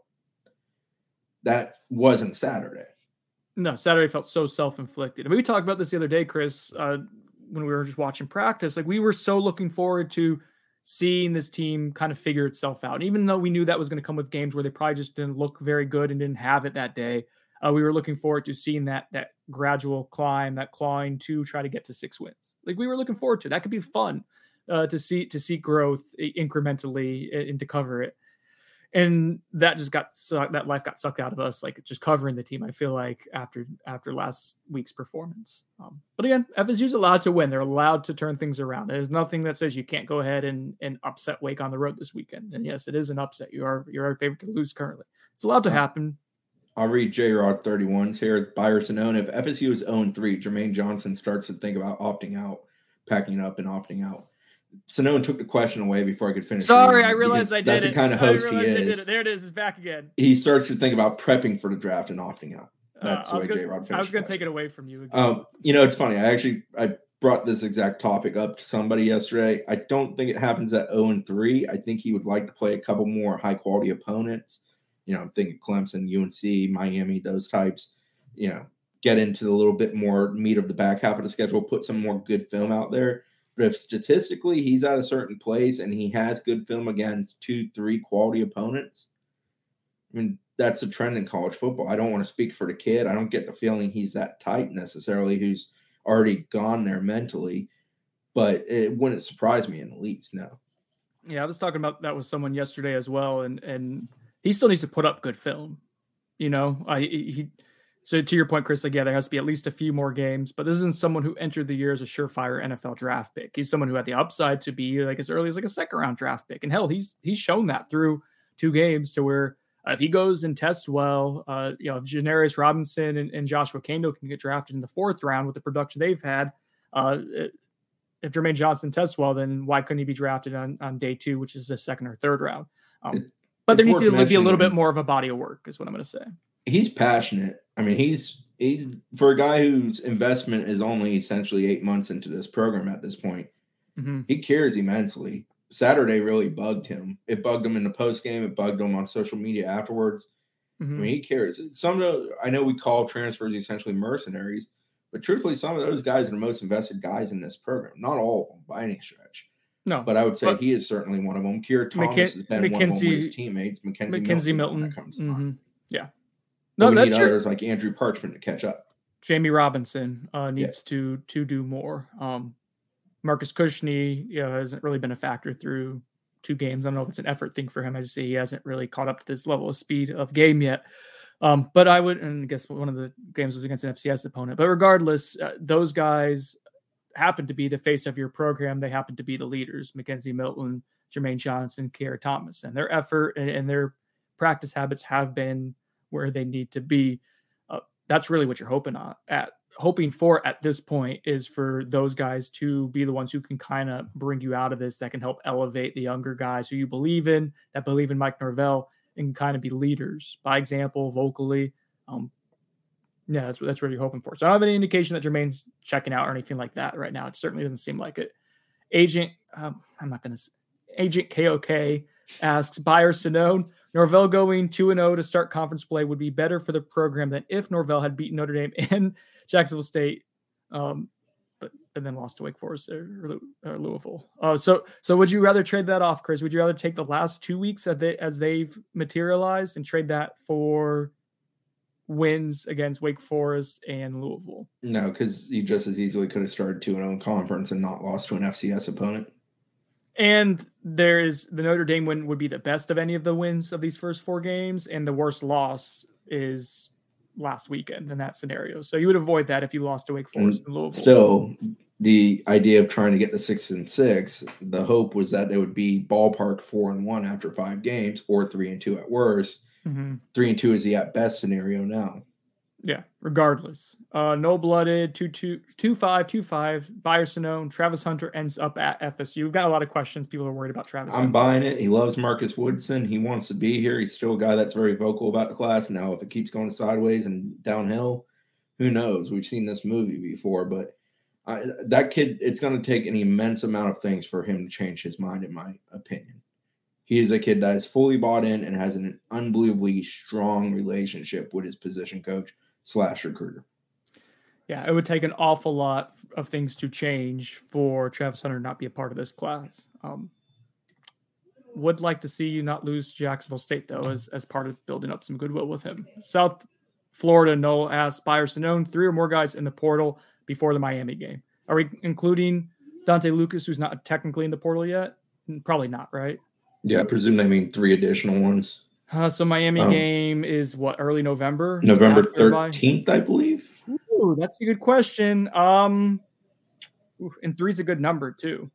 That wasn't Saturday. No, Saturday felt so self-inflicted. I mean, we talked about this the other day, Chris, when we were just watching practice. Like, we were so looking forward to seeing this team kind of figure itself out. And even though we knew that was going to come with games where they probably just didn't look very good and didn't have it that day, we were looking forward to seeing that gradual climb, that clawing to try to get to 6 wins. Like, we were looking forward to. That could be fun to see growth incrementally and to cover it. And that just that life got sucked out of us, like just covering the team, I feel like, after last week's performance. But again, FSU's allowed to win. They're allowed to turn things around. There's nothing that says you can't go ahead and upset Wake on the road this weekend. And yes, it is an upset. You're our favorite to lose currently. It's allowed to happen. I'll read J-Rod 31s here. Spire Sonnone. If FSU is 0-3, Jermaine Johnson starts to think about opting out, packing up and opting out. Sonnone took the question away before I could finish. Sorry, I realized I did it. That's the kind of host he is. There it is. It's back again. He starts to think about prepping for the draft and opting out. That's the way J-Rod finished. I was going to take it away from you again. It's funny. I brought this exact topic up to somebody yesterday. I don't think it happens at 0-3. I think he would like to play a couple more high-quality opponents. I'm thinking Clemson, UNC, Miami, those types. Get into a little bit more meat of the back half of the schedule, put some more good film out there. But if statistically he's at a certain place and he has good film against 2-3 quality opponents, I mean, that's a trend in college football. I don't want to speak for the kid. I don't get the feeling he's that type necessarily who's already gone there mentally. But it wouldn't surprise me in the least, no. Yeah, I was talking about that with someone yesterday as well, and he still needs to put up good film. So to your point, Chris, there has to be at least a few more games, but this isn't someone who entered the year as a surefire NFL draft pick. He's someone who had the upside to be like as early as like a second round draft pick. And hell, he's shown that through 2 games to where if he goes and tests well, if Janarius Robinson and Joshua Kendall can get drafted in the 4th round with the production they've had, if Jermaine Johnson tests well, then why couldn't he be drafted on day 2, which is the 2nd or 3rd round? But there needs to be a little bit more of a body of work, is what I'm going to say. He's passionate. I mean, he's for a guy whose investment is only essentially 8 months into this program at this point. Mm-hmm. He cares immensely. Saturday really bugged him. It bugged him in the post game. It bugged him on social media afterwards. Mm-hmm. I mean, he cares. I know we call transfers essentially mercenaries, but truthfully, some of those guys are the most invested guys in this program. Not all of them by any stretch. No, but I would say he is certainly one of them. Keir Thomas has been one of them with his teammates. Mackenzie Milton. Mm-hmm. Yeah. No, we need others like Andrew Parchment to catch up. Jamie Robinson needs to do more. Marcus Cushney hasn't really been a factor through 2 games. I don't know if it's an effort thing for him. I just say he hasn't really caught up to this level of speed of game yet. But I would, and I guess one of the games was against an FCS opponent. But regardless, those guys happen to be the face of your program. They happen to be the leaders: Mackenzie Milton, Jermaine Johnson, Keir Thomas, and their effort and their practice habits have been where they need to be. That's really what you're hoping for at this point, is for those guys to be the ones who can kind of bring you out of this, that can help elevate the younger guys who you believe in, that believe in Mike Norvell, and kind of be leaders by example, vocally. That's what you're hoping for. So I don't have any indication that Jermaine's checking out or anything like that right now. It certainly doesn't seem like it. Agent KOK asks, Buyer Sinone, Norvell going 2-0 to start conference play would be better for the program than if Norvell had beaten Notre Dame and Jacksonville State, but then lost to Wake Forest or Louisville. So would you rather trade that off, Chris? Would you rather take the last 2 weeks as they've materialized and trade that for wins against Wake Forest and Louisville? No, because you just as easily could have started 2-0 in conference and not lost to an FCS opponent. And there is the Notre Dame win would be the best of any of the wins of these first 4 games, and the worst loss is last weekend in that scenario. So you would avoid that if you lost to Wake Forest and Louisville. Still, the idea of trying to get to 6-6, the hope was that it would be ballpark 4-1 after 5 games, or 3-2 at worst. Mm-hmm. 3-2 is the at best scenario now. Yeah, regardless. No-blooded, 2-5. Buyer Sinone, Travis Hunter ends up at FSU. We've got a lot of questions. People are worried about Travis Hunter. I'm buying it. He loves Marcus Woodson. He wants to be here. He's still a guy that's very vocal about the class. Now, if it keeps going sideways and downhill, who knows? We've seen this movie before, but that kid, it's going to take an immense amount of things for him to change his mind, in my opinion. He is a kid that is fully bought in and has an unbelievably strong relationship with his position coach / recruiter. Yeah, it would take an awful lot of things to change for Travis Hunter not be a part of this class. Would like to see you not lose Jacksonville State, though, as part of building up some goodwill with him. South Florida, Noel asks, Buyer Sinone, 3 or more guys in the portal before the Miami game. Are we including Dante Lucas, who's not technically in the portal yet? Probably not, right? Yeah, I presume they mean 3 additional ones. So Miami game is what, early November? November 13th, I believe. Ooh, that's a good question. And 3's a good number too.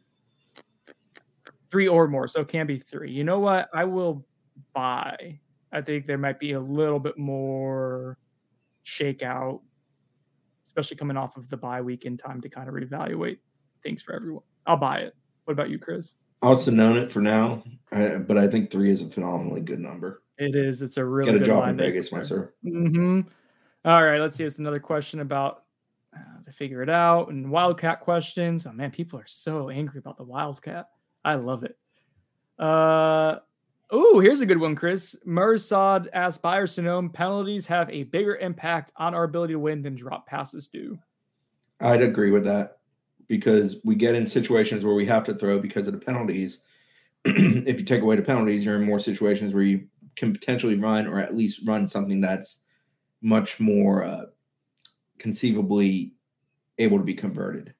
3 or more, so it can be 3. You know what? I will buy. I think there might be a little bit more shakeout, especially coming off of the bye week in time to kind of reevaluate things for everyone. I'll buy it. What about you, Chris? I'll known it for now, but I think 3 is a phenomenally good number. It is. It's a really good good job line in Vegas, my sir. Mm-hmm. All right, let's see. It's another question about to figure it out and Wildcat questions. Oh man, people are so angry about the Wildcat. I love it. Here's a good one, Chris. Mersad asks, Buyer Sinone, penalties have a bigger impact on our ability to win than drop passes do. I'd agree with that, because we get in situations where we have to throw because of the penalties. If you take away the penalties, you're in more situations where you can potentially run, or at least run something that's much more conceivably able to be converted.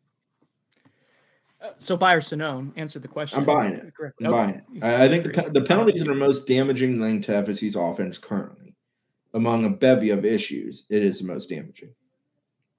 So Buyer Sinone, answer the question. I'm buying it. I'm buying it. I think the penalties are the most damaging thing to FSU's offense currently. Among a bevy of issues, it is the most damaging.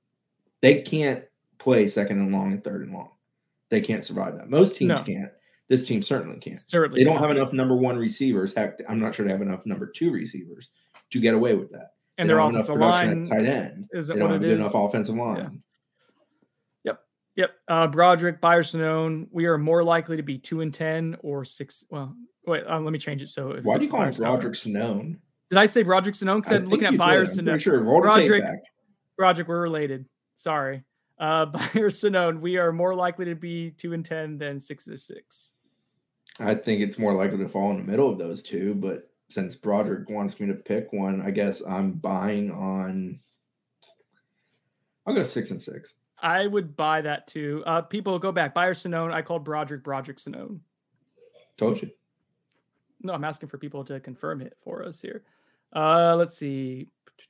They can't play 2nd and long and 3rd and long. They can't survive that. Most teams can't. This team certainly can't. Certainly They don't not. have enough number one receivers. Heck, I'm not sure they have enough number two receivers to get away with that. And They their don't have enough offensive production line at tight end. isn't They don't what have it good is. enough offensive line. Yep. Broderick, Byers-Sonone, we are more likely to be 2-10 or 6. Well, wait, let me change it. So if Why do it's you call him Broderick Broderick-Sonone? Did I say Broderick-Sonone? Because I'm looking at Byers-Sonone. I'm pretty sure. Roll the tape back. Broderick, we're related. Sorry. Byers-Sonone, we are more likely to be 2-10 than 6-6. I think it's more likely to fall in the middle of those two, but since Broderick wants me to pick one, I guess I'm buying on. I'll go 6-6. I would buy that too. People go back. Byers-Sonone, I called Broderick-Sonone. Told you. No, I'm asking for people to confirm it for us here. Let's see.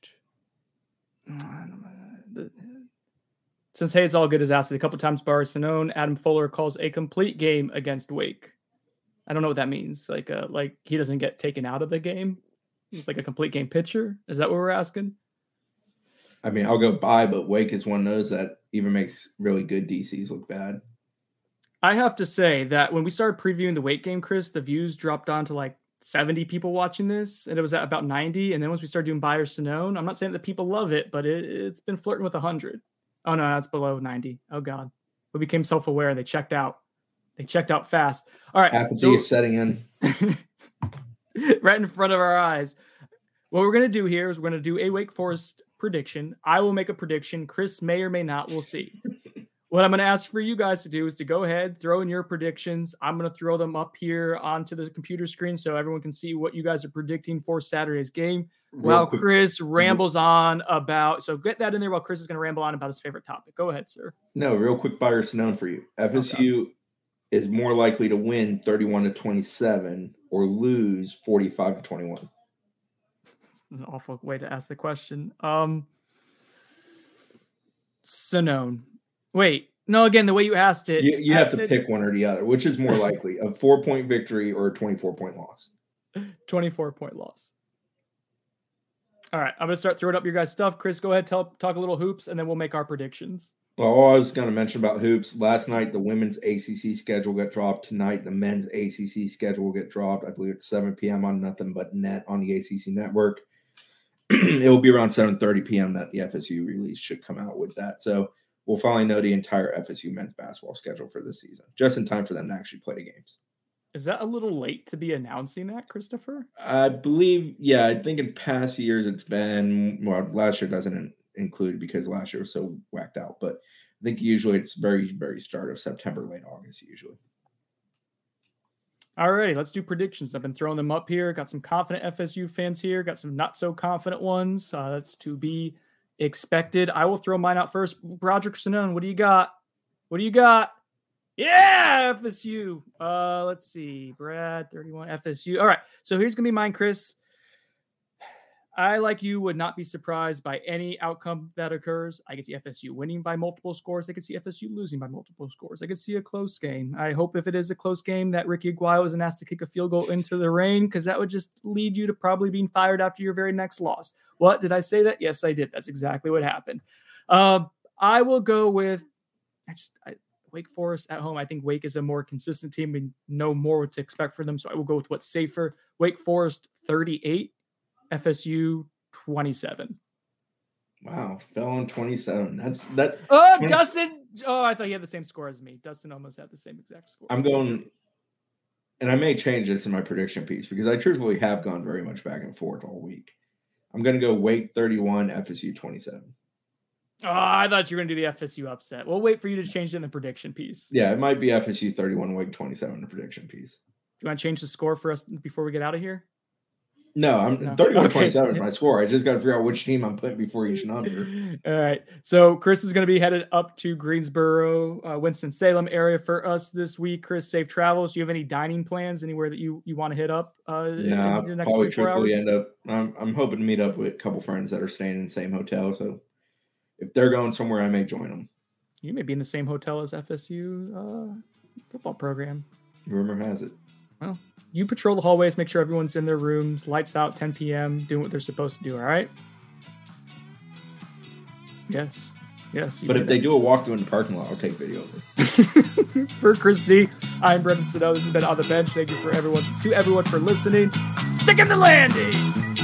Since Hayes All Good has asked it a couple times, Byers-Sonone, Adam Fuller calls a complete game against Wake. I don't know what that means. Like he doesn't get taken out of the game. It's like a complete game pitcher. Is that what we're asking? I mean, I'll go buy, but Wake is one of those that even makes really good DCs look bad. I have to say that when we started previewing the Wake game, Chris, the views dropped down to like 70 people watching this, and it was at about 90. And then once we started doing Byers-Sonone, I'm not saying that people love it, but it's been flirting with 100. Oh no, that's below 90. Oh God, we became self-aware and they checked out. They checked out fast. All right, apathy is setting in right in front of our eyes. What we're gonna do here is we're gonna do a Wake Forest prediction. I will make a prediction. Chris may or may not. We'll see. What I'm going to ask for you guys to do is to go ahead, throw in your predictions. I'm going to throw them up here onto the computer screen so everyone can see what you guys are predicting for Saturday's game. While Chris rambles on about, so get that in there while Chris is going to ramble on about his favorite topic. Go ahead, sir. No, real quick Byers-Sonone for you. FSU is more likely to win 31-27 or lose 45-21. An awful way to ask the question. Sonone. Wait, no, again, the way you asked it. You have to pick one or the other. Which is more likely, a 4-point victory or a 24-point loss? 24-point loss. All right, I'm going to start throwing up your guys' stuff. Chris, go ahead, talk a little hoops, and then we'll make our predictions. Well, all I was going to mention about hoops, last night the women's ACC schedule got dropped. Tonight the men's ACC schedule will get dropped. I believe it's 7 p.m. on Nothing But Net on the ACC network. It will be around 7:30 p.m. that the FSU release should come out with that. So we'll finally know the entire FSU men's basketball schedule for this season, just in time for them to actually play the games. Is that a little late to be announcing that, Christopher? I believe, yeah, I think in past years it's been, well, last year doesn't include because last year was so whacked out, but I think usually it's very, very start of September, late August usually. All righty, let's do predictions. I've been throwing them up here. Got some confident FSU fans here. Got some not so confident ones. That's to be expected. I will throw mine out first. Broderick-Sonone, what do you got? What do you got? Yeah, FSU. Let's see. Brad, 31, FSU. All right, so here's going to be mine, Chris. I, like you, would not be surprised by any outcome that occurs. I could see FSU winning by multiple scores. I could see FSU losing by multiple scores. I could see a close game. I hope if it is a close game that Ricky Aguayo isn't asked to kick a field goal into the rain, because that would just lead you to probably being fired after your very next loss. What? Did I say that? Yes, I did. That's exactly what happened. I will go with Wake Forest at home. I think Wake is a more consistent team. We know more what to expect for them, so I will go with what's safer. Wake Forest 38. FSU 27. Wow, fell on 27. That's that. Oh, 20. Dustin. Oh, I thought he had the same score as me. Dustin almost had the same exact score. I'm going, and I may change this in my prediction piece because I truthfully have gone very much back and forth all week. I'm going to go Wake 31, FSU 27. Oh, I thought you were going to do the FSU upset. We'll wait for you to change it in the prediction piece. Yeah, it might be FSU 31, Wake 27 in the prediction piece. Do you want to change the score for us before we get out of here? No, I'm 31-27 is my score. I just got to figure out which team I'm putting before each number. All right. So Chris is going to be headed up to Greensboro, Winston-Salem area for us this week. Chris, safe travels. Do you have any dining plans anywhere that you want to hit up? No, in the next probably 24 hours? end up. I'm hoping to meet up with a couple friends that are staying in the same hotel. So if they're going somewhere, I may join them. You may be in the same hotel as FSU football program. Rumor has it. Well, you patrol the hallways, make sure everyone's in their rooms, lights out, 10 p.m., doing what they're supposed to do, all right? Yes. Yes. But if they do a walkthrough in the parking lot, I'll take video of it. For Christy, I'm Brendan Sano. This has been On the Bench. Thank you to everyone for listening. Stick in the landing!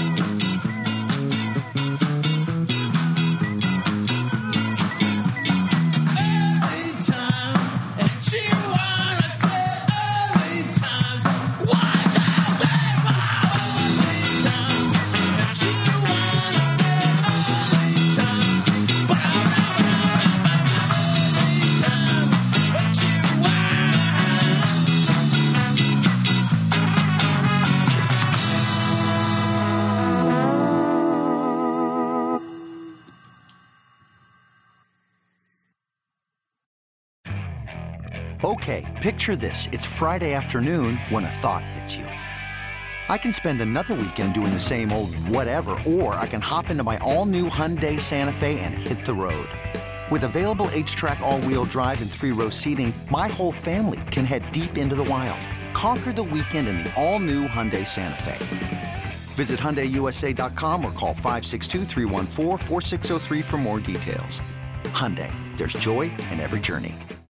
Okay, picture this. It's Friday afternoon when a thought hits you. I can spend another weekend doing the same old whatever, or I can hop into my all-new Hyundai Santa Fe and hit the road. With available H-Track all-wheel drive and 3-row seating, my whole family can head deep into the wild. Conquer the weekend in the all-new Hyundai Santa Fe. Visit HyundaiUSA.com or call 562-314-4603 for more details. Hyundai, there's joy in every journey.